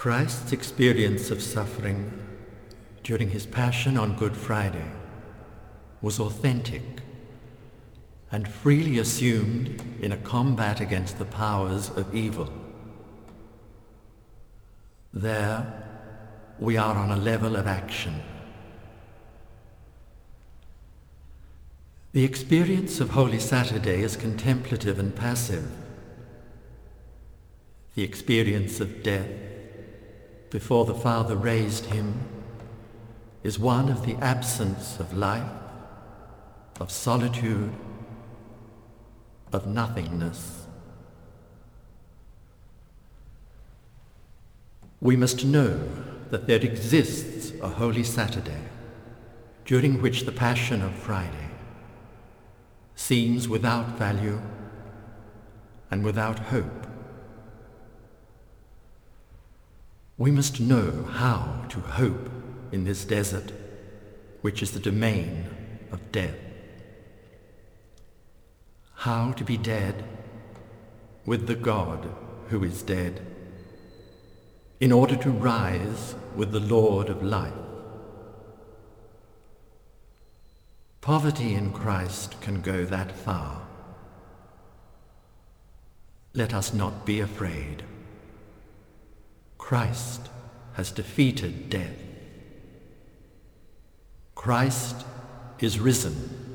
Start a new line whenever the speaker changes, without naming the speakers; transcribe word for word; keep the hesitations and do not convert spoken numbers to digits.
Christ's experience of suffering during his Passion on Good Friday was authentic and freely assumed in a combat against the powers of evil. There, we are on a level of action. The experience of Holy Saturday is contemplative and passive. The experience of death before the Father raised him is one of the absence of life, of solitude, of nothingness. We must know that there exists a Holy Saturday during which the Passion of Friday seems without value and without hope. We must know how to hope in this desert, which is the domain of death. How to be dead with the God who is dead, in order to rise with the Lord of life. Poverty in Christ can go that far. Let us not be afraid. Christ has defeated death. Christ is risen.